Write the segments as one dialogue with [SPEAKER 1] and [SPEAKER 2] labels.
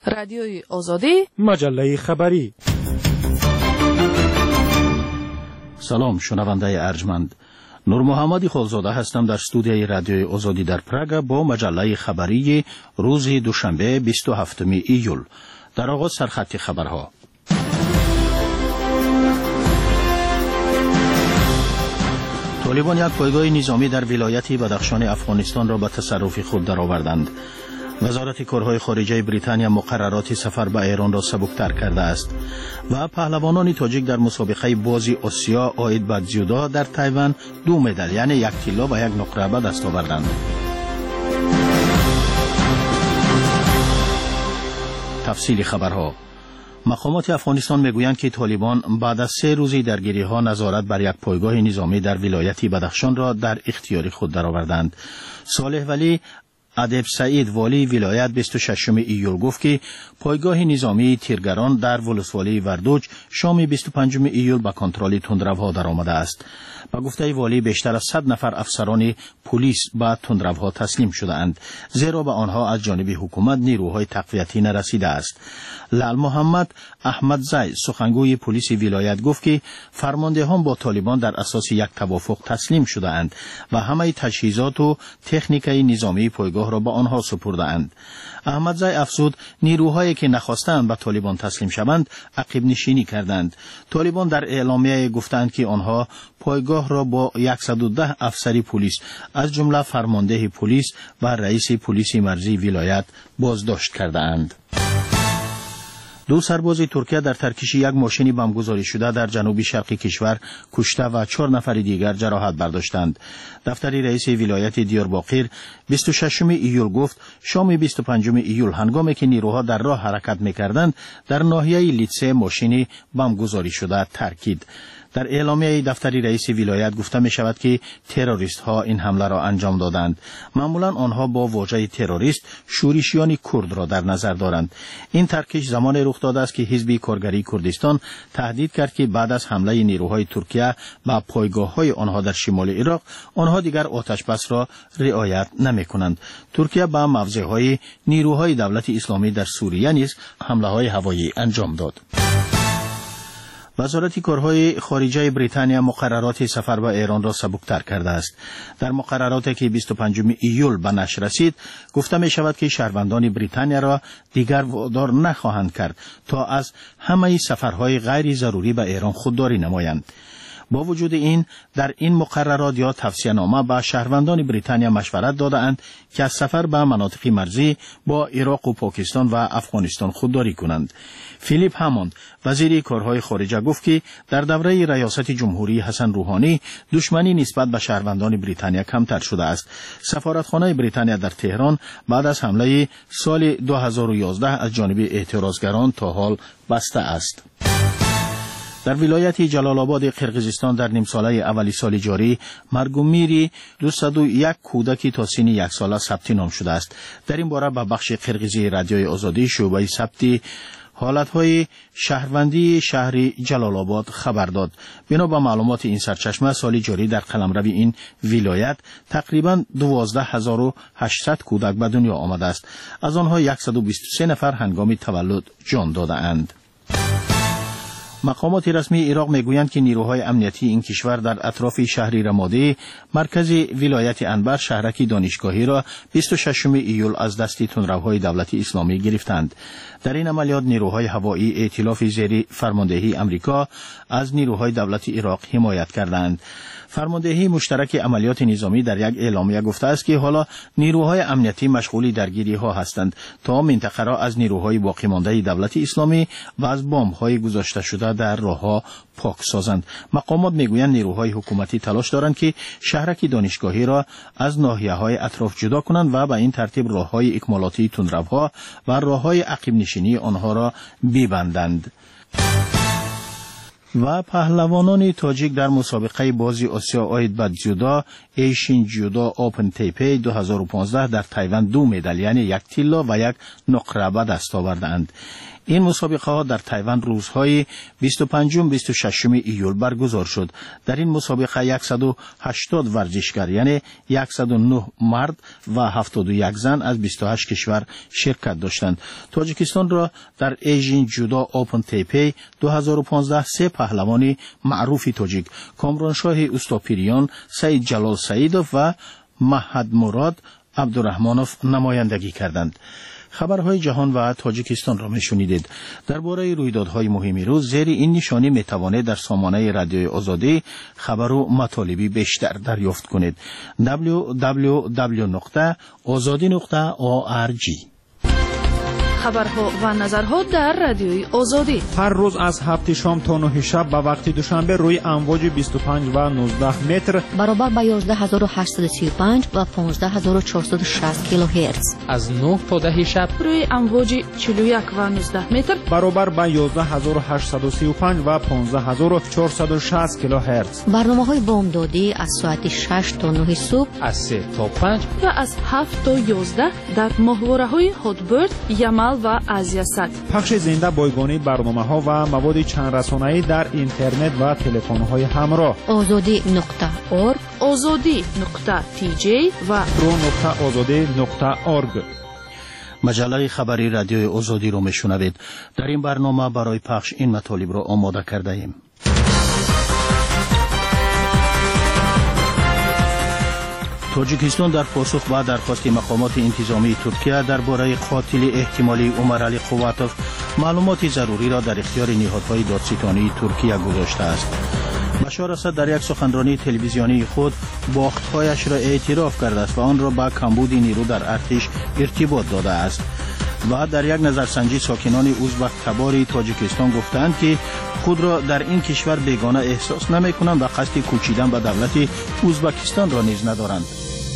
[SPEAKER 1] رادیوی آزادی،
[SPEAKER 2] مجله خبری.
[SPEAKER 3] سلام شنونده ارجمند، نور محمدی خالزاده هستم در استودیوی رادیوی آزادی در پراگ با مجله خبری روز دوشنبه 27 ایول. در آغاز سرخط خبرها. طالبان یک پایگاه نظامی در ولایت بدخشان افغانستان را به تصرف خود درآوردند. وزارت کارهای خارجه بریتانیا مقررات سفر به ایران را سبکتر کرده است و پهلوانان تاجیک در مسابقه بازی آسیا عاید به جودو در تایوان 2 مدال یعنی 1 طلا و 1 نقره به دست آوردند. تفصیل خبرها. مقامات افغانستان میگویند که طالبان بعد از 3 روز درگیری‌ها نظارت بر یک پایگاه نظامی در ولایت بدخشان را در اختیار خود درآوردند. صالح ولی ادیب سعید والی ولایت 26 ایول گفت که پایگاه نظامی تیرگران در ولسوالی وردوج شام 25 ایول به کنترل تندروها درآمده است. با گفته والی بیشتر از 100 نفر افسران پلیس به تندروها تسلیم شده اند، زیرا به آنها از جانب حکومت نیروهای تقویتی نرسیده است. لال محمد احمد زی سخنگوی پلیس ولایت گفت که فرماندهان با طالبان در اساس یک توافق تسلیم شده اند و همه تجهیزات و تکنیکای نظامی پایگاه را به آنها سپرده اند. احمد زی افزود نیروهایی که نخواستند به طالبان تسلیم شوند عقب نشینی کردند. طالبان در اعلامیه گفتند که آنها پایگاه را با 110 افسری پلیس از جمله فرمانده پلیس و رئیس پلیس مرزی ولایت بازداشت کرده اند. 2 سرباز ترکیه در ترکیش یک ماشین بمبگذاری شده در جنوب شرق کشور کشته و 4 نفر دیگر جراحت برداشتند. دفتر رئیس ولایت دیارباقر 26 ایول گفت شام 25 ایول هنگامی که نیروها در راه حرکت می‌کردند در ناحیه لیتسه ماشین بمبگذاری شده ترکید. در اعلامیه دفتر رئیس ولایت گفته می شود که تروریست ها این حمله را انجام دادند. معمولا آنها با واژه تروریست شورشیان کرد را در نظر دارند. این ترکیش زمان رخ داده است که حزب کارگری کردستان تهدید کرد که بعد از حمله نیروهای ترکیه به پایگاه‌های آنها در شمال عراق آنها دیگر آتش بس را رعایت نمی‌کنند. ترکیه به موضع‌های نیروهای دولت اسلامی در سوریه نیز حمله‌های هوایی انجام داد. وزارت کارهای خارجه بریتانیا مقررات سفر به ایران را سبکتر کرده است. در مقرراتی که 25 ایول به نشر رسید گفته می شود که شهروندان بریتانیا را دیگر وادار نخواهند کرد تا از همه سفرهای غیر ضروری به ایران خودداری نمایند. با وجود این در این مقررات یا توصیه‌نامه به شهروندان بریتانیا مشورت داده‌اند که از سفر به مناطق مرزی با عراق و پاکستان و افغانستان خودداری کنند. فیلیپ هاموند وزیر کارهای خارجه گفت که در دوره ریاست جمهوری حسن روحانی دشمنی نسبت به شهروندان بریتانیا کمتر شده است. سفارتخانه بریتانیا در تهران بعد از حمله سال 2011 از جانب اعتراضگران تا حال بسته است. در ولایت جلال آباد قرقیزستان در نیم ساله اولی سال جاری مرگ و میر 201 کودک تا سن 1 ساله ثبت نام شده است. در این باره به بخش قرقیزی رادیوی آزادی شعبه ثبت حالتهای شهروندی شهر جلال آباد خبر داد. بنا به معلومات این سرچشمه سال جاری در قلمرو این ولایت تقریباً 12800 کودک به دنیا آمده است. از آنها 123 نفر هنگام تولد جان داده اند. مقامات رسمی عراق میگویند که نیروهای امنیتی این کشور در اطراف شهر رمادی مرکز ولایت انبر شهرک دانشگاهی را 26 ایول از دست تندروهای دولت اسلامی گرفتند. در این عملیات نیروهای هوایی ائتلاف زیر فرماندهی امریکا از نیروهای دولت عراق حمایت کردند. فرماندهی مشترک عملیات نظامی در یک اعلامیه گفته است که حالا نیروهای امنیتی مشغول درگیری ها هستند تا منطقه را از نیروهای باقی مانده دولت اسلامی و از بمب های گذاشته شده در راهها پاک سازند. مقامات میگویند نیروهای حکومتی تلاش دارند که شهرک دانشگاهی را از ناحیه‌های اطراف جدا کنند و به این ترتیب راههای اکمالاتی تندروها و راههای عقب نشینی آنها را ببندند. و پهلوانان تاجیک در مسابقه بازی آسیا عاید به جودو ایشین جودو اوپن تیپی 2015 در تایوان 2 مدال یعنی 1 طلا و 1 نقره به دست آوردند. این مسابقه ها در تایوان روزهای 25 و 26 ایول برگزار شد. در این مسابقه 180 ورزشکار یعنی 109 مرد و 71 زن از 28 کشور شرکت داشتند. تاجیکستان را در ایژین جودا اوپن تیپی 2015 سه پهلوانی معروف تاجیک کامرانشاه اوستاپیریان، سید جلال سعیدوف و محمد مراد عبدالرحمانوف نمایندگی کردند. خبرهای جهان و تاجیکستان را میشنیدید. درباره رویدادهای مهم روز زیر این نشانی میتوانید در سامانه رادیوی آزادی خبر و مطالبی بیشتر دریافت کنید. www.azadi.org.
[SPEAKER 1] خبرها و نظرها در رادیوی آزادی
[SPEAKER 2] هر روز از 7 شام تا 9 شب به وقت دوشنبه روی امواج 25 و 19 متر
[SPEAKER 4] برابر با 11835 و 15460 کیلوهرتز.
[SPEAKER 5] از 9 تا 10 شب
[SPEAKER 1] روی امواج 41 و 19 متر
[SPEAKER 2] برابر با 11835 و 15460 کیلوهرتز.
[SPEAKER 4] برنامه‌های بامدادی از ساعت 6 تا 9 صبح،
[SPEAKER 5] از 3 تا 5
[SPEAKER 1] و از 7 تا 11 در ماهواره‌های هاتبرد، یمل و آزیاسات.
[SPEAKER 2] پخش زنده بایگانی برنامه‌ها و مواد چند رسانه‌ای در اینترنت و تلفن‌های همراه.
[SPEAKER 4] azadi.org،
[SPEAKER 1] azadi.tj و
[SPEAKER 2] pro.azadi.org.
[SPEAKER 3] مجله خبری رادیوی آزادی رو میشنوید. در این برنامه برای پخش این مطالب را آماده کرده ایم. تاجیکستان در پاسخ به درخواست مقامات انتظامی ترکیه درباره قاتل احتمالی عمر علی قواتوف معلومات ضروری را در اختیار نهادهای دادستانی ترکیه گذاشته است. بشار اسد در یک سخنرانی تلویزیونی خود باخت‌هایش را اعتراف کرده است و آن را با کمبود نیرو در ارتش ارتباط داده است. و در یک نظرسنجی ساکنان ازبک تبار تاجیکستان گفتند که خود را در این کشور بیگانه احساس نمی‌کنند و قصد کوچیدن به دولت ازبکستان را نیز ندارند.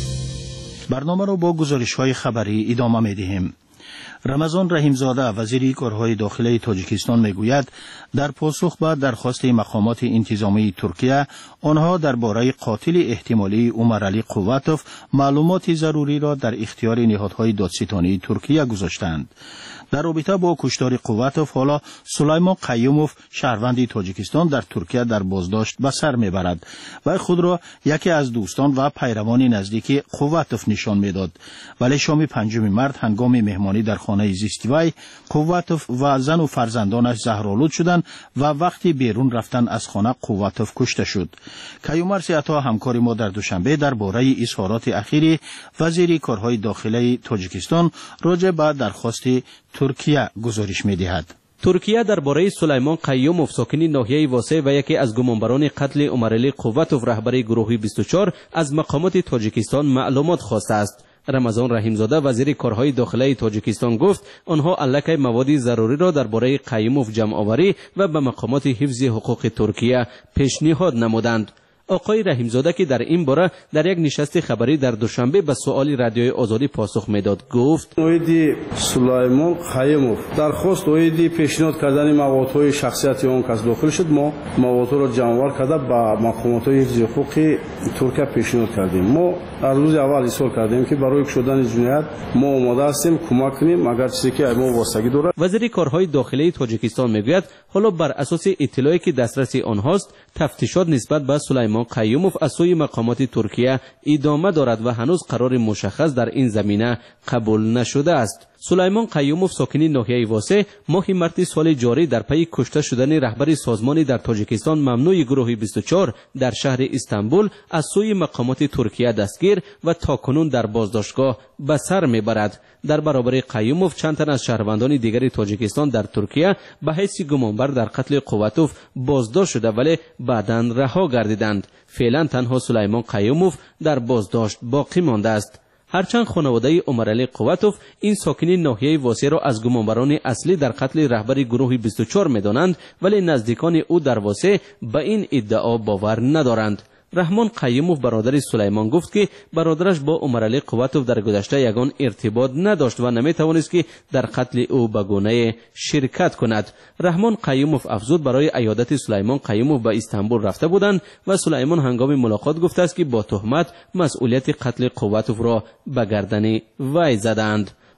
[SPEAKER 3] برنامه را با گزارش‌های خبری ادامه می‌دهیم. رمضان رحیمزاده وزیر کارهای داخلی تاجیکستان میگوید در پاسخ به درخواست مقامات انتظامی ترکیه آنها درباره قاتل احتمالی عمر علی قواتوف معلومات ضروری را در اختیار نهادهای دادستانی ترکیه گذاشتند. در رابطه با کشتار قواتوف حالا سلیمان قیوموف شهروند تاجیکستان در ترکیه در بازداشت به سر میبرد و خود را یکی از دوستان و پیروان نزدیک قواتوف نشان میداد. ولی شام 5 مارس هنگام مهمانی در خانه زیستی وی قواتوف و زن و فرزندانش زهرآلود شدند و وقتی بیرون رفتن از خانه قواتوف کشته شد. کیومرث عطا همکار ما در دوشنبه درباره اظهارات اخیر وزیر کارهای داخلی تاجیکستان راجع به درخواست ترکیه گزارش می‌دهد.
[SPEAKER 5] ترکیه درباره سلیمان قیوموف ساکن ناحیه واسه و یکی از گمانبران قتل عمر علی قواتوف رهبر گروه 24 از مقامات تاجیکستان معلومات خواسته است. رمضان رحیمزاده وزیر کارهای داخلی تاجیکستان گفت آنها الکی مواد ضروری را درباره قیوموف جمع آوری و به مقامات حفظ حقوق ترکیه پیشنهاد نمودند. آقای رحیمزاده که در این باره در یک نشست خبری در دوشنبه به سوال رادیوی آزادی پاسخ میداد گفت
[SPEAKER 6] اویدی سلیمان قیوموف درخواست اویدی پیشنهاد کردن موادهای شخصیتی اون کس داخل شد. ما مواد را جمع کرده با مقامات حفظ حقوق ترکیه پیشنهاد کردیم. ما از روز اول اصرار کردیم که برای شدن جنایت ما آماده هستیم کمک کنیم اگر چیزی که ما واسطگی دارد.
[SPEAKER 5] وزیر کارهای داخلی تاجیکستان میگوید حالا بر اساس اطلاعی که دسترس آنهاست تفتیشات نسبت به سلیمان قیوموف از سوی مقامات ترکیه ادامه دارد و هنوز قرار مشخص در این زمینه قبول نشده است. سلیمان قیوموف ساکن ناحیه واسه ماه مارس سال جاری در پی کشته شدن رهبر سازمانی در تاجیکستان ممنوع گروه 24 در شهر استانبول از سوی مقامات ترکیه دستگیر و تاکنون در بازداشتگاه به سر میبرد. در برابر قیوموف چند تن از شهروندان دیگر تاجیکستان در ترکیه به حیث گمانبر در قتل قواتوف بازداشت شده ولی بعداً رها گردیدند. فعلا تنها سلیمان قیوموف در بازداشت باقی مانده است. هرچند خانواده عمر علی قواتوف این ساکن ناحیه واسه را از گمانبران اصلی در قتل رهبر گروه 24 می‌دانند ولی نزدیکان او در واسه به این ادعا باور ندارند. رحمان قیوموف برادر سلیمان گفت که برادرش با عمر علی قواتوف در گذشته یگان ارتباط نداشت و نمیتوانست که در قتل او به گونه شرکت کند. رحمان قیوموف افزود برای عیادت سلیمان قیوموف به استانبول رفته بودند و سلیمان هنگام ملاقات گفته است که با تهمت مسئولیت قتل قواتوف را به گردن وی زدند.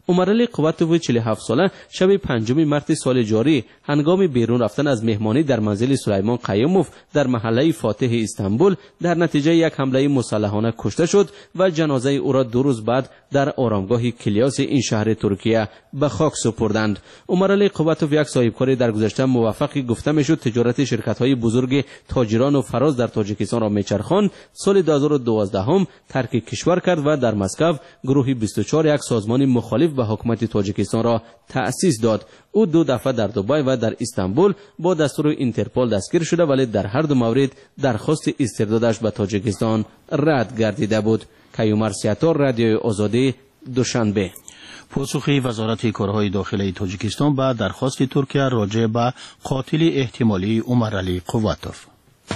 [SPEAKER 5] عمرعلی قوتوف 47 ساله شب 5 مارس سال جاری هنگام بیرون رفتن از مهمانی در منزل سلیمان قیوموف در محله فاتح استانبول در نتیجه یک حمله مسلحانه کشته شد و جنازه او را 2 روز بعد در آرامگاه کلیاس این شهر ترکیه به خاک سپردند. عمرعلی قوتوف یک صاحبکار در گذشته موفقی گفته میشد تجارت شرکت‌های بزرگ تاجران و فراز در تاجیکستان را میچرخاند. سال 2012 هم ترک کشور کرد و در مسکو گروه 24 یک سازمان مخالف به حکومت تاجیکستان را تأسیس داد. او 2 دفعه در دبی و در استانبول با دستور اینترپل دستگیر شده ولی در هر دو مورد درخواست استردادش به تاجیکستان رد گردیده بود. کیومر سیاتور، رادیوی آزادی، دوشنبه.
[SPEAKER 3] پاسخی وزارت کارهای داخلی تاجیکستان به درخواست ترکیه راجع به قاتل احتمالی عمرعلی قوتوف.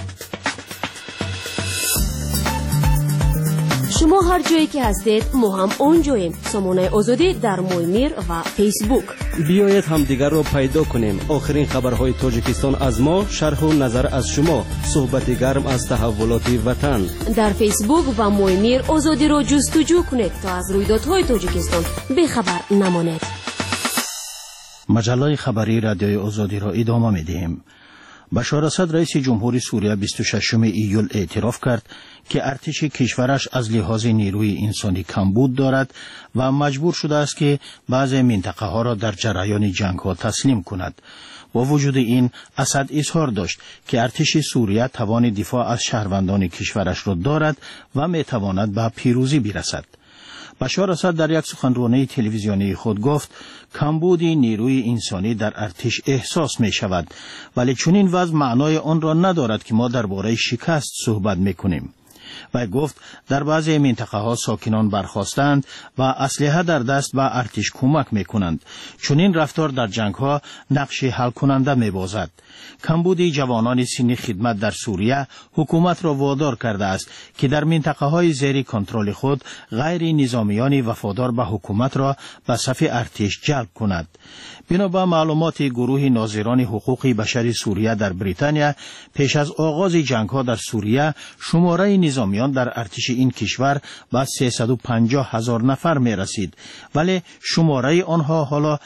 [SPEAKER 7] شما هر جایی که هستید ما هم اونجاییم. سامانه آزادی در مویمیر و فیسبوک.
[SPEAKER 8] بیایید همدیگر را پیدا کنیم. آخرین خبرهای تاجیکستان از ما، شرح و نظر از شما، صحبت گرم از تحولات وطن.
[SPEAKER 7] در فیسبوک و مویمیر آزادی را جستجو کنید تا از رویدادهای تاجیکستان بیخبر نمانید.
[SPEAKER 3] مجله خبری رادیوی آزادی را ادامه می‌دهیم. بشار اسد رئیس جمهوری سوریه 26 ایول اعتراف کرد که ارتش کشورش از لحاظ نیروی انسانی کمبود دارد و مجبور شده است که بعضی منطقه ها را در جریان جنگ ها تسلیم کند. با وجود این اسد اظهار داشت که ارتش سوریه توان دفاع از شهروندان کشورش را دارد و می تواند به پیروزی برسد. بشار اسد در یک سخنرانی تلویزیونی خود گفت کمبود نیروی انسانی در ارتش احساس می شود ولی چنین وضع معنای آن را ندارد که ما درباره شکست صحبت می کنیم. و گفت در بعضی منطقه ها ساکنان برخاستند و اسلحه در دست به ارتش کمک می کنند. چنین رفتار در جنگ ها نقش حل کننده می بازد. کمبود جوانان سن خدمت در سوریه حکومت را وادار کرده است که در منطقه های زیر کنترل خود غیر نظامیان وفادار به حکومت را به صف ارتش جلب کند. بنابر معلومات گروه ناظران حقوق بشر سوریه در بریتانیا، پیش از آغاز جنگ ها در سوریه شماره نظامیان در ارتش این کشور به 350,000 نفر می رسید ولی شماره آنها حالا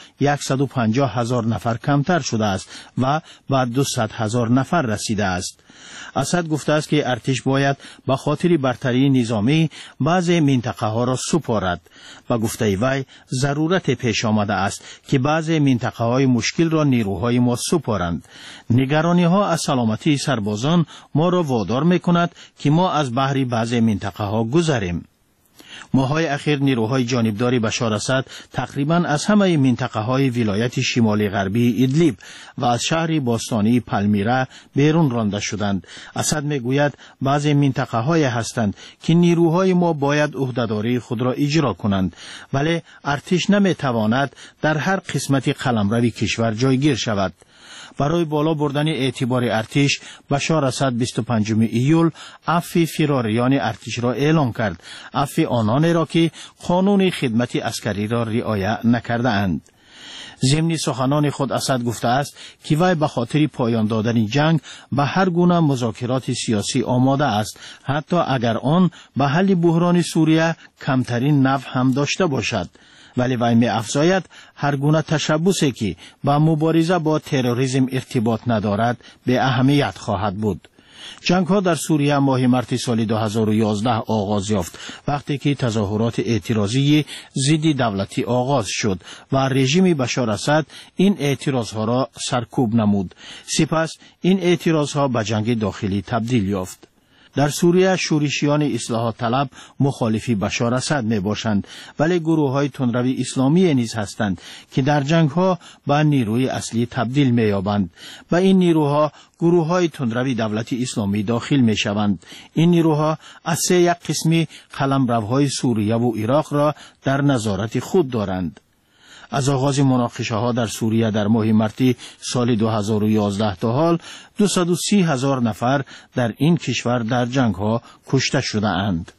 [SPEAKER 3] 150,000 نفر کمتر شده است و به 200,000 نفر رسیده است. اسد گفته است که ارتش باید به خاطر برتری نظامی بعضی منطقه ها را سپارد و گفته وی ضرورت پیش آمده است که بعضی منطقه های مشکل را نیروهای ما سپارند. نگرانی ها از سلامتی سربازان ما را وادار می کند که ما از بحر بعضی منطقه ها گذریم. ماهای اخیر نیروهای جانبداری بشار اسد تقریبا از همه منطقه های ولایت شمالی غربی ادلیب و از شهر باستانی پالمیرا بیرون رانده شدند. اسد میگوید بعضی منطقه های هستند که نیروهای ما باید عهدهداری خود را اجرا کنند ولی ارتش نمیتواند در هر قسمت قلمرو کشور جایگیر شود. برای بالا بردن اعتبار ارتش بشار اسد 25 ایول عفو فراریان ارتش را اعلام کرد، عفو آنان را که قانون خدمت عسکری را رعایت نکرده اند. ضمن سخنان خود اسد گفته است که وی به خاطر پایان دادن جنگ به هر گونه مذاکرات سیاسی آماده است، حتی اگر آن به حل بحران سوریه کمترین نفع هم داشته باشد. ولی وی می افزاید هر گونه تشبثی که با مبارزه با تروریسم ارتباط ندارد به اهمیت خواهد بود. جنگ ها در سوریه ماه مارس سال 2011 آغاز یافت وقتی که تظاهرات اعتراضی ضد دولتی آغاز شد و رژیم بشار اسد این اعتراض ها را سرکوب نمود. سپس این اعتراض ها به جنگ داخلی تبدیل یافت. در سوریه شورشیان اصلاحات طلب مخالفی بشار اسد می باشند ولی گروه های تندرو اسلامی نیز هستند که در جنگ ها به نیروی اصلی تبدیل می یابند. به این نیروها گروه های تندرو دولت اسلامی داخل می شوند. این نیروها از یک قسمی قلمروهای سوریه و عراق را در نظارت خود دارند. از آغاز مناقشه ها در سوریه در ماه مارس سال 2011 تا حال 230,000 نفر در این کشور در جنگ ها کشته شده اند.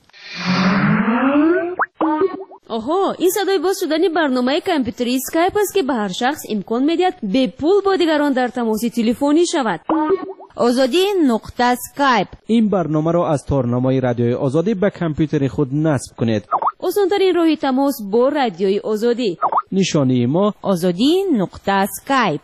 [SPEAKER 7] آها، این صدای باز شدن برنامه کامپیوتری اسکایپ است که به هر شخص امکان می‌دهد به پول با دیگران در تماس تلفنی شود.
[SPEAKER 4] آزادی نقطه اسکایپ.
[SPEAKER 8] این برنامه را از تارنمای رادیوی آزادی به کامپیوتر خود نصب کنید.
[SPEAKER 7] آسان‌ترین راه تماس با رادیوی آزادی
[SPEAKER 5] نشانی ما
[SPEAKER 7] azadi.skype.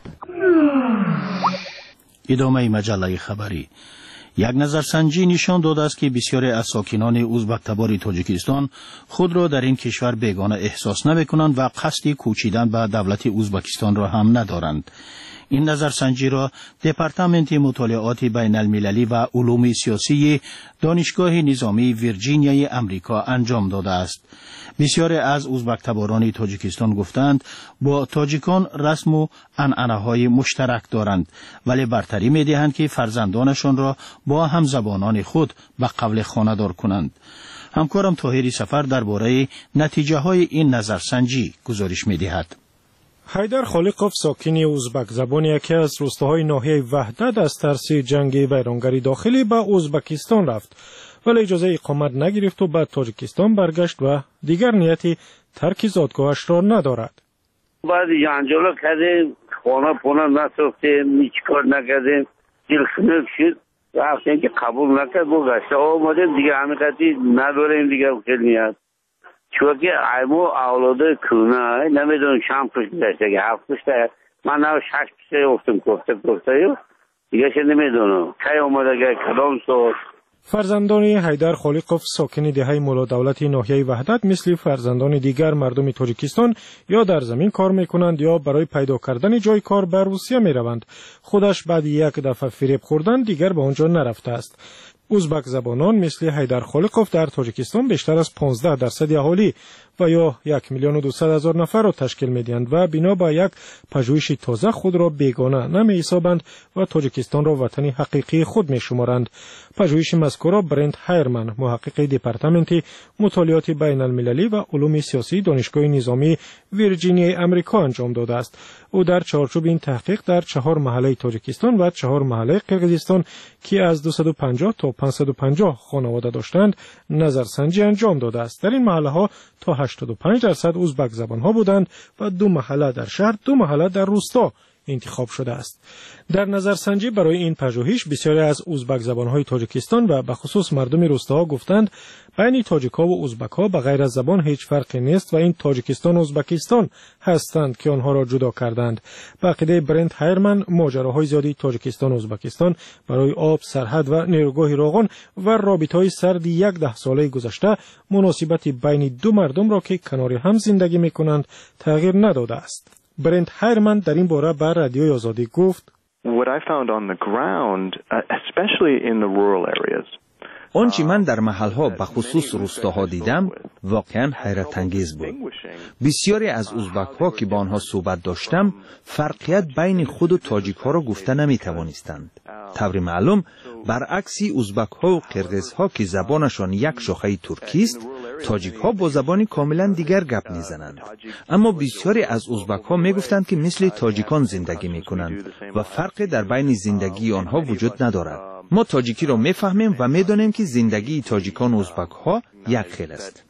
[SPEAKER 3] ادامه مجله خبری. یک نظرسنجی نشان داده است که بسیاری از ساکنان ازبک تبار تاجیکستان خود را در این کشور بیگانه احساس نمی‌کنند و قصد کوچیدن به دولت ازبکستان را هم ندارند. این نظرسنجی را دپارتمنت مطالعات بین المللی و علوم سیاسی دانشگاه نظامی ویرجینیای امریکا انجام داده است. بسیاری از ازبک تباران تاجیکستان گفتند با تاجیکان رسم و عنعنه‌های مشترک دارند، ولی برتری می‌دهند که فرزندانشان را با همزبانان خود به قبل خانه‌دار کنند. همکارم طاهری سفر درباره نتیجه‌های این نظرسنجی گزارش می‌دهد.
[SPEAKER 9] حیدر خالقوف ساکنی ازبک زبان یکی از روستاهای ناحیه وحدت از ترس جنگ ویرانگری داخلی به ازبکستان رفت، ولی اجازه اقامت نگرفت و به تاجیکستان برگشت و دیگر نیتی ترک زادگاهش را ندارد.
[SPEAKER 10] بعد جنجال کردیم، خانه پونه نساختیم، هیچ کار نکردیم، دل خنک شد، رفتیم که قبول نکرد برگشت آمدیم دیگه حقیقتی نداریم دیگه نیت. چون که ایمو اولادای کونه نمیدونم چند پشت داشته که 7 پشت من نه 6 پشت افتم گفته دیگه چه نمیدونم کی اومده که کدام سال.
[SPEAKER 9] فرزندان حیدر خالقوف ساکن دهه مولا دولت ناحیه وحدت مثل فرزندان دیگر مردم تاجیکستان یا در زمین کار میکنند یا برای پیدا کردن جای کار به روسیه میروند. خودش بعد یک دفعه فریب خوردن دیگر به آنجا نرفته است. ازبک زبانان مثل حیدر خالقوف در تاجیکستان بیشتر از 15% اهالی و یا 1,200,000 نفر را تشکیل می‌دهند و بنا به یک پژوهش تازه خود را بیگانه نمی‌حسابند و تاجیکستان را وطن حقیقی خود می‌شمارند. پژوهش مذکور را برند هایرمن، محقق دپارتمنت مطالعات بین المللی و علوم سیاسی دانشگاه نظامی ویرجینیای امریکا انجام داده است. او در چارچوب این تحقیق در 4 محله تاجیکستان و 4 محله قرقیزستان که از 250 تا 550 خانواده داشتند نظرسنجی انجام داده است. در این محله ها تا 85% ازبک زبان ها بودند و 2 محله در شهر، 2 محله در روستا انتخاب شده است. در نظرسنجی برای این پژوهش بسیاری از ازبک زبان‌های تاجیکستان و به خصوص مردم روستاها گفتند بین تاجیک‌ها و ازبک‌ها به غیر از زبان هیچ فرقی نیست و این تاجیکستان و ازبکستان هستند که آنها را جدا کردند. به عقیده برند هایرمن ماجراهای زیادی تاجیکستان و ازبکستان برای آب، سرحد و نیروگاه راغون و رابطه‌های سرد 10 ساله گذشته مناسبت بین 2 مردم را که کنار هم زندگی می‌کنند تغییر نداده است. برند هایرمن در این باره بر رادیوی آزادی گفت:
[SPEAKER 11] آنچه من در محلها به خصوص روستاها دیدم واقعا حیرت انگیز بود. بسیاری از ازبک‌ها که با آنها صحبت داشتم فرقیت بین خود و تاجیک‌ها را گفته نمی‌توانستند. طور معلوم برعکس ازبک‌ها و قرقیزها که زبانشان یک شاخه ترکی است، تاجیک‌ها با زبانی کاملا دیگر گپ می‌زنند. اما بسیاری از ازبک‌ها می‌گفتند که مثل تاجیکان زندگی می‌کنند و فرقی در بین زندگی آنها وجود ندارد. ما تاجیکی را می‌فهمیم و می‌دانیم که زندگی تاجیکان و ازبک‌ها یک خیل است.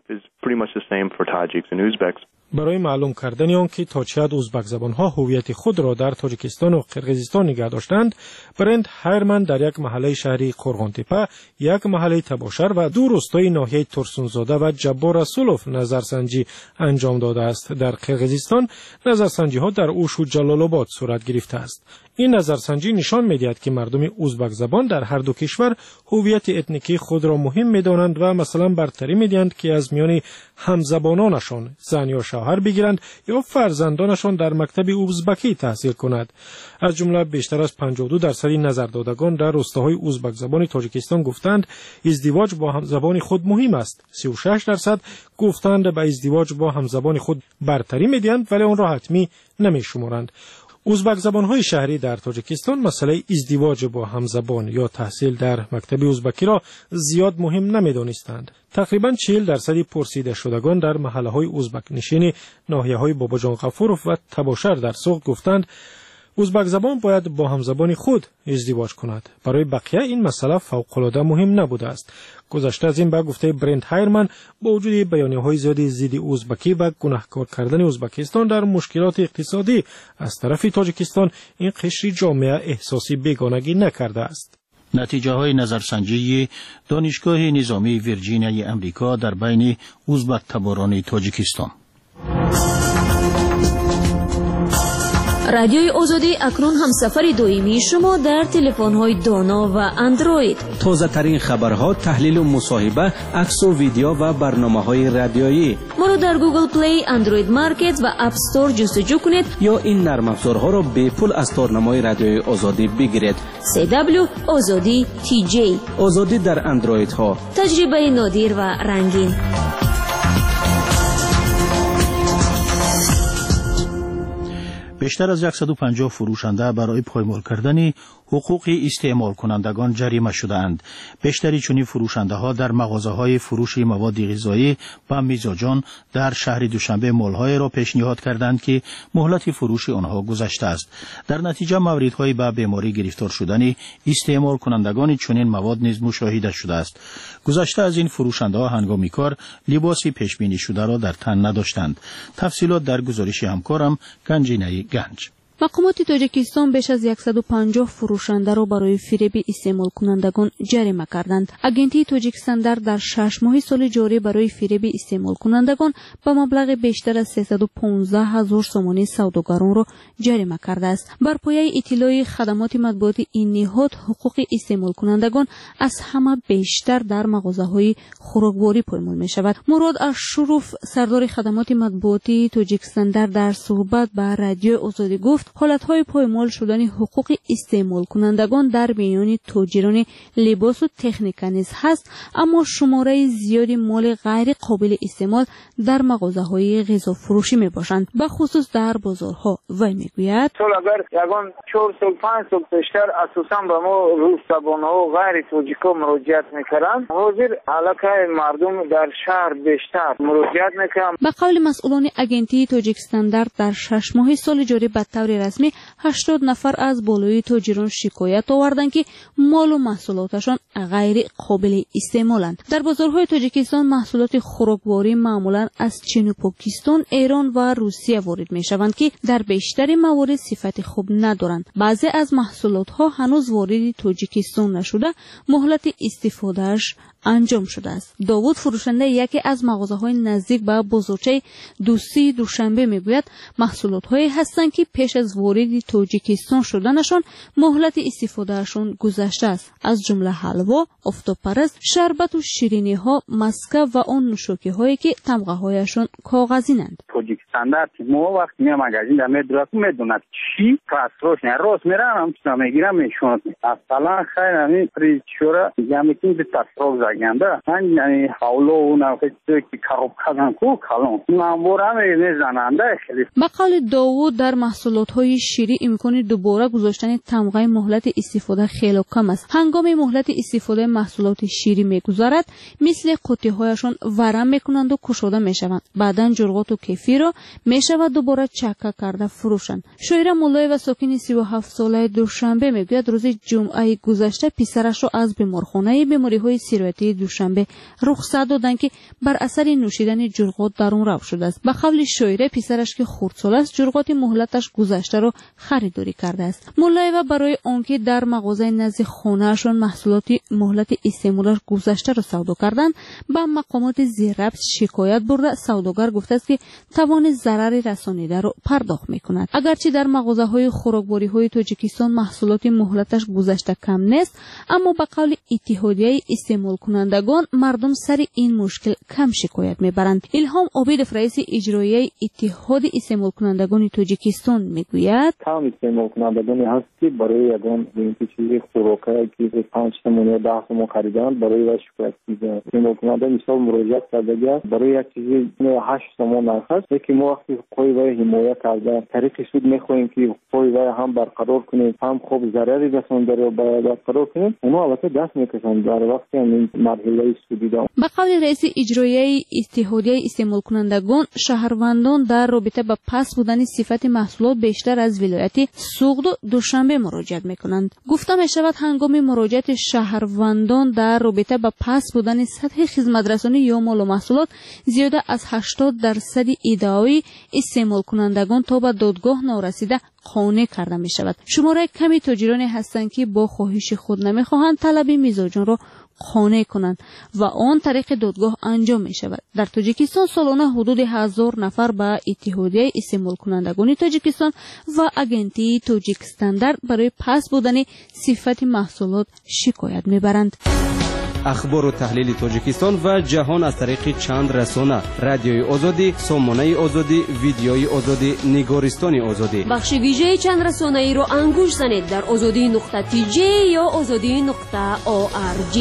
[SPEAKER 9] برای معلوم کردن آن که تا چه حد ازبک زبان‌ها هویت خود را در تاجیکستان و قرقیزستان نگه داشتند، برند هایرمن در یک محله شهری قرغانتپه، یک محله تباشر و 2 روستای ناحیه ترسونزاده و جبار رسولوف نظرسنجی انجام داده است. در قرقیزستان نظرسنجی‌ها در اوش و جلال آباد صورت گرفته است. این نظرسنجی نشان می‌دهد که مردم ازبک زبان در هر 2 کشور هویت اتنیکی خود را مهم می‌دانند و مثلا برتری می‌دهند که از میان همزبانانشان زن یا شوهر بگیرند یا فرزندانشان در مکتب ازبکی تحصیل کند. از جمله بیشتر از 52% نظردادگان در روستاهای ازبک زبان تاجیکستان گفتند ازدواج با همزبان خود مهم است. 36% گفتند به ازدواج با همزبان خود برتری می‌دهند ولی آن را حتمی نمی‌شمارند. ازبک زبان‌های شهری در تاجیکستان مسئله ازدواج با همزبان یا تحصیل در مکتب ازبکی را زیاد مهم نمی‌دانستند. تقریباً 40% پرسیده شدگان در محله‌های ازبک نشین ناحیه‌های باباجان غفورف و تباشر در سوق گفتند ازبک زبان باید با همزبان خود ازدواج کند. برای بقیه این مسئله فوق‌العاده مهم نبوده است. گذشته از این به گفته برند هایرمن با وجود بیانیه‌های زیادی ضد ازبکی و گناهکار کردن ازبکستان در مشکلات اقتصادی از طرف تاجیکستان، این قشر جامعه احساسی بیگانگی نکرده است.
[SPEAKER 3] نتیجه های نظرسنجی دانشگاه نظامی ویرجینیای امریکا در بین ازبک تباران تاجیکستان.
[SPEAKER 7] رادیوی آزادی اکنون همسفر دائمی شما در تلفن‌های دانا و اندروید.
[SPEAKER 8] تازه ترین خبرها، تحلیل و مصاحبه، عکس و ویدیو و برنامه‌های رادیویی.
[SPEAKER 7] ما رو در گوگل پلی، اندروید مارکت و اپ استور جستجو کنید
[SPEAKER 8] یا این نرم افزارها را به پول از تارنمای رادیوی آزادی بگیرید.
[SPEAKER 7] CW آزادی TJ.
[SPEAKER 8] آزادی در اندروید ها.
[SPEAKER 7] تجربه نادر و رنگین.
[SPEAKER 3] بیشتر از 150 فروشنده برای پایمال کردن حقوق استعمال کنندگان جریمه شدند. بیشتری چنین فروشنده ها در مغازه های فروش مواد غذایی و میزاجان در شهر دوشنبه مال‌های را پیشنهاد کردند که مهلت فروش آنها گذشته است. در نتیجه موردهای به بیماری گرفتار شدن استعمال کنندگان چنین مواد نیز مشاهده شده است. گذشته از این فروشنده ها هنگام کار لباسی پیش بینی شده را در تن نداشتند. تفصیلات در گزارش همکارم گنجینه گنج.
[SPEAKER 1] مقامات تاجیکستان بیش از 150 فروشنده را برای فریب استعمال کنندگان جریمه کردند. اگنتی تاجیکستان در 6 ماه سال جاری برای فریب استعمال کنندگان به مبلغ بیشتر از 315,000 سومانی سوداگران را جریمه کرده است. بر پایه اطلاع خدمات مطبوعاتی این نهاد حقوق استعمال کنندگان از همه بیشتر در مغازه‌های خوراکواری پایمال می شود. مراد اشرف سردار خدمات مطبوعاتی تاجیکستان در صحبت با رادیو آزادی گفت حالتهای پایمال شدن حقوق استعمال کنندگان در میان تاجران لباس و تکنیک نیز هست، اما شماره زیادی مال غیر قابل استعمال در مغازه‌های غذا فروشی میباشند، به خصوص در بازارها. وی میگوید
[SPEAKER 12] اگر یگان 4 سال 5 سال پیشتر اساسا به ما روزتابان‌ها و غیر تاجیکا مراجعت میکردند، حاضر علاقه مردم در شهر بیشتر مراجعت میکنند.
[SPEAKER 1] به قول مسئولان اگنتی تاجیکستان در 6 ماه سال جاری به طور رسمی 80 نفر از بالای تاجران شکایت آوردند که مال و محصولاتشان غیر قابل استعمالند. در بازارهای تاجیکستان محصولات خوراکواری معمولا از چین و پاکستان، ایران و روسیه وارد میشوند که در بیشتر موارد صفت خوب ندارند. بعضی از محصولات ها هنوز وارد تاجیکستان نشده، مهلت استفادهش انجام شده است. داوود فروشنده یکی از مغازه‌های نزدیک به بازارچه دوستی دوشنبه میگوید محصولات هایی هستند که پیش از ورود تاجیکستان شدنشان مهلت استفادهشان گذشته است، از جمله حلوا، آفتاب پرست، شربت و شیرینی ها، مسکه و آن نوشاکی هایی که تمغه هایشان کاغذینند.
[SPEAKER 12] تاجیکستان در ما وقت میام مغازین در میدوند چی پاسروش نه راست میرم هم میگیرم میشونم اصلا خیر همین پریچورا میگم که پاسروش زاگنده من یعنی حالا اون که کاروب کردن کو کالون نامبورم میزننده خیلی.
[SPEAKER 1] به قول داوود در محصولات های شیری امکان دوباره گذاشتن تمغه مهلت استفاده خیلی کم است. هنگام مهلت استفاده محصولات شیری میگذارد مثل قوطی هایشان ورم میکنند و کشوده میشوند، بعداً جرقات و کیفی را میشود دوباره چکه کرده فروشند. شاعر مولای و ساکن 37 ساله دوشنبه میگوید روز جمعه گذشته پسرش را از بیمارخانه بیماری‌های سیرویتی دوشنبه رخصت دادند که بر اثر نوشیدن جرقات در اون رفت شده است. به قول شاعر پسرش که خردسال است جرقات مهلتش گذشته را خریداری کرده است. مولای و برای آنکه در مغازه نزد خانه‌شان محصولات مهلت استعمالش گذشته را سودا کردند به مقامات زیرربط شکایت برده، سوداگر گفته است که توان ضرر رسانیده را پرداخت می‌کند. اگرچه در مغازه‌های خوراکواری‌های تاجیکستان محصولات مهلتش گذشته کم نیست، اما به قول اتحادیه استعمال کنندگان مردم سر این مشکل کم شکایت می‌برند. الهام عابدов رئیس اجرایی اتحاد استعمال کنندگان تاجیکستان میگوید
[SPEAKER 13] کم استعمال کنندگان هست که برای یگان این چیزی خوراکی که 5 تومان یا 10 تومان خریدن برای شکایت می‌کنند. استعمال کننده مثال مراجعه کرده برای یک چیزی 8 تومان نرخ است که ما وقتی حقوق وی حمایت کرده طریق سود می‌خواهیم که حقوق وی هم برقرار کنیم، هم خوب ضرری رسانده رو برقرار کنیم، اونا البته دست می‌کشند در وقتی این مرحله سودی دارند.
[SPEAKER 1] به قول رئیس اجرایی اتحادیه استعمال کنندگان شهروندان در رابطه با پس بودن صفت محصولات بیشتر از ولایت سوغد دوشنبه مراجعت می‌کنند. گفته می‌شود هنگام مراجعت شهروندان در رابطه با پس بودن سطح خدمت‌رسانی یا مال و محصولات زیاده از 80% ادعای استعمال کنندگان تا به دادگاه نارسیده قانع کرده می شود. شماره کمی تاجرانی هستند که با خواهش خود نمی خواهند طلب میزاجان را قانع کنند و آن طریق دادگاه انجام می شود. در تاجیکستان سالانه حدود 1000 نفر به اتحادیه استعمال کنندگان تاجیکستان و اگنتی تاجیک استاندارد برای پس بودن صفت محصولات شکایت می برند.
[SPEAKER 8] اخبار و تحلیل تاجیکستان و جهان از طریق چند رسانه: رادیوی آزادی، سامانه آزادی، ویدیوی آزادی، نگارستان آزادی.
[SPEAKER 7] بخش ویژه چند رسانه ای را انگوش زنید در azadi.tj یا azadi.org.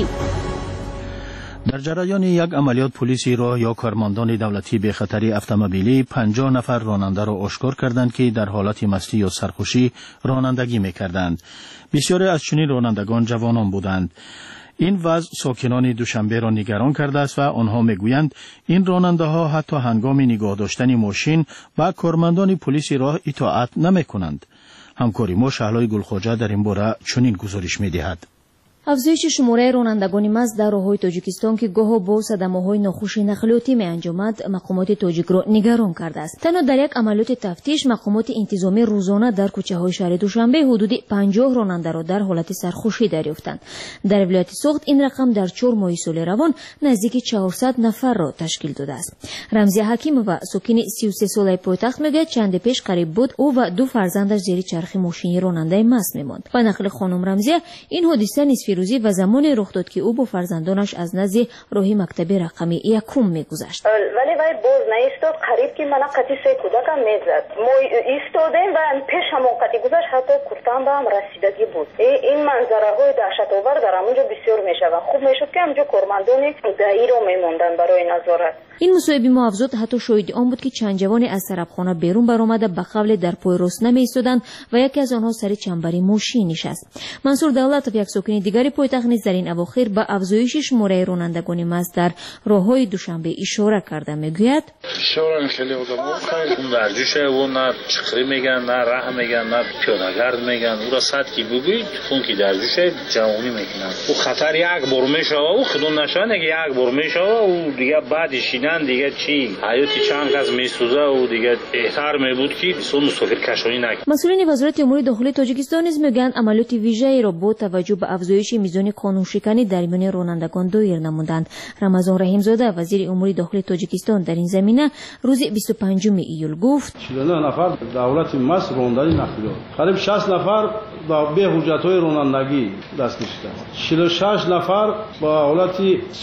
[SPEAKER 3] در جریان یک عملیات پلیسی راه یا کارمندان دولتی به خطری اتومبیلی 50 نفر راننده را آشکار کردند که در حالت مستی یا سرخوشی رانندگی می‌کردند. بسیاری از چنین رانندگان جوانان بودند. این وضع ساکنان دوشنبه را نگران کرده است و آنها میگویند این راننده ها حتی هنگام نگاه داشتن ماشین و کارمندان پلیس راه اطاعت نمی کنند. همکاری ما شهلای گلخواجه در این باره چنین گزارش می دهد.
[SPEAKER 14] افزایش شماره رانندگان مست در راههای تاجیکستان که گاه با صدمه‌های ناخوش نقلیاتی می‌انجامد مقامات تاجیک را نگران کرده است. تنها در یک عملیات تفتیش مقامات انتظامی روزانه در کوچه‌های شهر دوشنبه حدود 50 راننده را در حالت سرخوشی دریافتند. در ولایت سوخت این رقم در 4 ماه سال روان نزدیک 400 نفر را تشکیل داده است. رمزی حکیمова ساکن 33 ساله پایتخت میگوید چند پیش قریب بود او و 2 فرزندش زیر چرخ ماشین راننده مست می‌ماند. به نقل خانم رمزی این حادثه نصف روزی و زمانی رخ داد که او با فرزندانش از نزد راه مکتب رقمی 1 میگذشت.
[SPEAKER 15] ولی وای باز نایستاد قریب که من قطی سه کودکم میزد. ما ایستادیم و پیش هم قطی گذشت حتی کفتم به هم رسیدگی بود. این منظره های دهشت‌آور در همونجا بسیار میشود. خوب میشد که همونجا کارمندان دایی رو میموندن برای نظارت.
[SPEAKER 14] این مصاحبه ما افزود حتی شاهد آن بود که چند جوان از سربخانه بیرون برآمده به قول در پای راست نمی‌ایستادند و یکی از آنها سر چنبری ماشین نشست. منصور دولتov یک ساکن دیگری پایتخت نیز در این اواخر به افزایش شماره رانندگان مست در راههای دوشنبه اشاره کرده میگوید
[SPEAKER 16] شورای خیلی آدم‌ها خیلی ورزش و نه چخری میگن نه راه میگن نه پیاده‌گرد میگن او را صد کی بگوید خون کی درزش جوانی میکنن او خطر یک بار میشه او خودون نشانه که یک بار میشه او دیگه بعدش دیگه چی حیاتی چند کس میسوزه و دیگه بهتر میبود که سون مسافر کشانی نکنه.
[SPEAKER 14] مسئولین وزارت امور داخلی تاجیکستان نیز میگویند عملیات ویژه‌ای را با توجه به افزایش میزان قانونشکنی در میان رانندگان دایر نمودند. رمضان رحیمزاده وزیر امور داخلی تاجیکستان در این زمینه روز 25 ایول گفت
[SPEAKER 6] 49 نفر دولت مس راندنی نقلیات قریب 60 نفر با به حجت‌های رانندگی دست کشیدند 46 نفر با حالت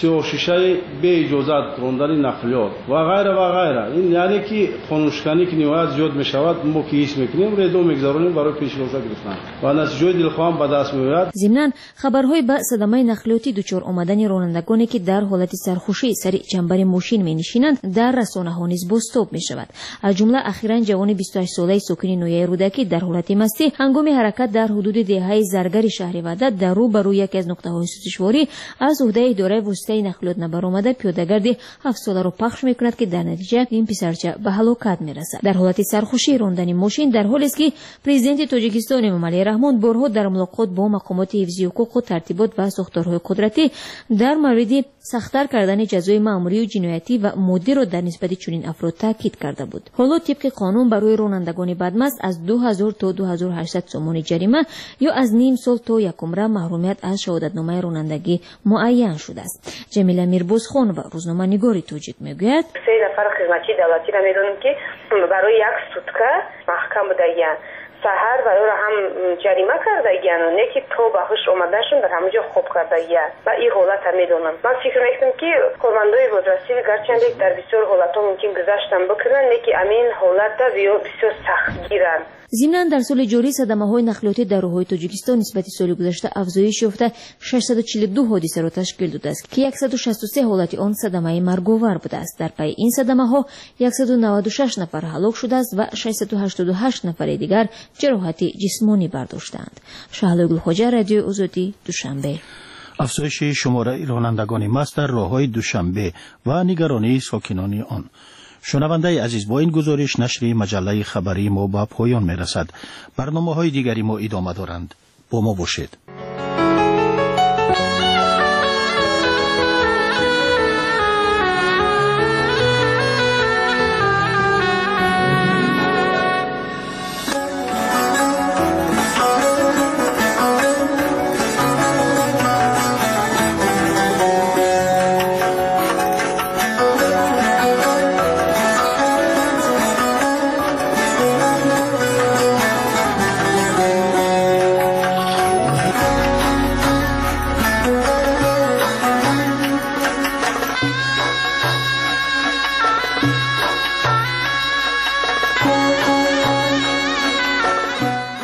[SPEAKER 6] 36 به اجازت راندنی نقلیات و غیره این یعنی که قانونشکنی که نهایت زیاد میشود ما که هیچ میکنیم ردو میگذارونیم برای پیش‌روی گرفتن و نتیجه دلخواه به دست میآید.
[SPEAKER 14] ضمناً خبرهای به صدمه نقلیاتی دچار آمدن رانندگانی که در حالت سرخوشی سر چنبر ماشین مینشینند در رسانه‌ها نیز بازتاب میشود. از جمله اخیراً جوان 28 ساله ساکن نویه رودکی در حالت مستی هنگام حرکت در حدود دهه زرگر شهر وحدت در روبروی یکی از نقطه‌های سوزشواری از عهده اداره واسطه نقلیات نبرآمده پیاده‌گرد 7 ساله را پخش میکند که در نتیجه این پسرچه به هلاکت میرسد. در حالت سرخوشی راندن ماشین در حالی است که پرزیدنت تاجیکستان امام علی رحمان بارها در ملاقات با مقامات حفظی حقوق و ترتیبات و ساختارهای قدرتی در مورد سخت‌تر کردن جزای مأموری و جنایتی و مادی را در نسبت چنین افراد تاکید کرده بود. حالا طبق قانون برای رانندگان بدمست از 2000 تا 2800 سومون جریمه یا از نیم سال تا 1 عمر محرومیت از شهادتنامه رانندگی معین شده است. جمیله میربازخان و روزنامه‌نگار تاجیک میگوید
[SPEAKER 15] 3 نفر خدمتچی دولتی را میدونیم که برای 1 سوتکه محکم بودن سحر و او را هم جریمه کرده گیان و نه که تو بخش اومدنشون در همونجا خوب کرده گیان و این حالت هم میدونم. من فکر میکنم که کارمندای بازرسی گرچند در بسیار حالت ها ممکن گذشتن بکنن نه که امین حالت دا بسیار سخت گیرن.
[SPEAKER 14] ضمناً در سال جاری صدمه‌های نقلیاتی در راههای تاجیکستان نسبت سال گذشته افزایش یافته 642 حادثه را تشکیل داده است که 163 حالت آن صدمه مرگ‌آور بوده است. در پی این صدمه‌ها 196 نفر هلاک شده است و 688 نفر دیگر جراحت جسمانی برداشتند. شهلا گلخواجه، رادیو آزادی، دوشنبه.
[SPEAKER 3] افزایش شماره رانندگان مست در راههای دوشنبه و نگرانی ساکنان آن. شنونده عزیز، با این گزارش نشر مجله خبری ما به پایان میرسد. برنامه‌های دیگری ما ادامه دارند. با ما باشید.